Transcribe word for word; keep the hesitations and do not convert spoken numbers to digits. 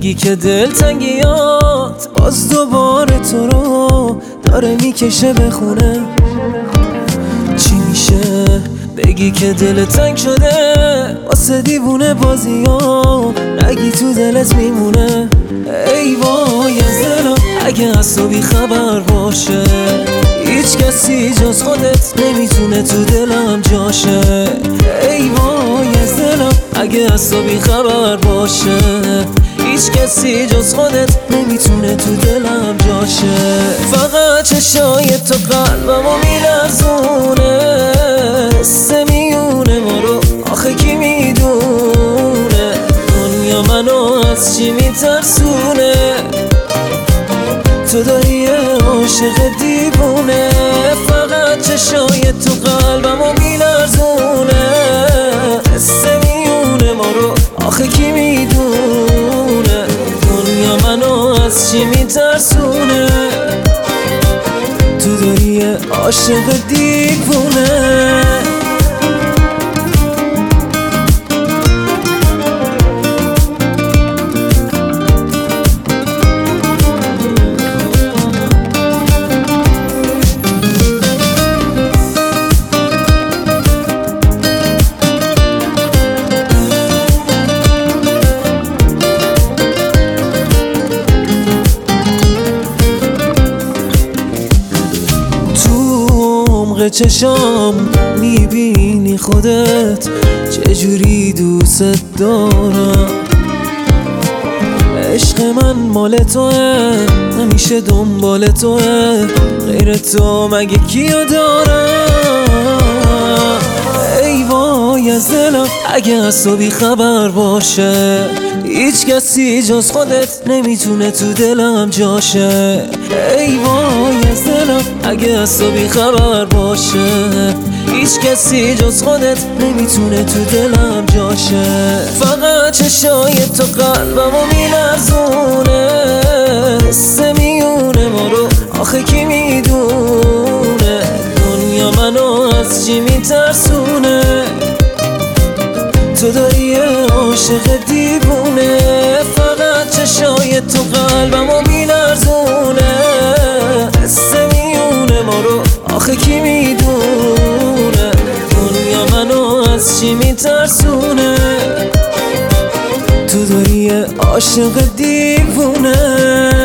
نگی که دلتنگیات باز دوباره تو رو داره میکشه به خونه. چی میشه بگی که دل تنگ شده واسه دیوونه بازیام، نگی تو دلت میمونه. ای وای از دلم اگه از تو بی خبر باشه، هیچ کسی جز خودت نمیتونه تو دلم جاشه. ای وای از دلم اگه از تو بی خبر باشه، هیچ کسی جز خودت نمیتونه تو دلم جاشه. فقط چشای تو قلبمو میلرزونه، حس میونه ما رو آخه کی میدونه، دنیا منو از چی میترسونه. تو داری یه عاشق دیوونه، فقط چشای تو قلبمو میلرزونه، حس میونه ما رو آخه کی میدونه، دنیا منو از چی میترسونه. تو داری یه عاشق دیوونه. چشام میبینی خودت چجوری دوست دارم، عشق من مال توه همیشه دنبال توه، غیر تو مگه کیو دارم. ای وای از دلم اگه از تو بی خبر باشه، هیچ کسی جز خودت نمیتونه تو دلم جاشه. ای وای از دلم اگه از تو بی خبر باشه، هیچ کسی جز خودت نمیتونه تو دلم جاشه. فقط چشای تو قلبمو میلرزونه، حس میونه ما رو آخه کی میدونه، دنیا منو از چی میترسونه. تو داری یه عاشق دیوونه، فقط چشای تو قلبمو میلرزونه، حس میونه ما رو آخه کی میدونه، دنیا منو از چی میترسونه. تو داری یه عاشق دیوونه.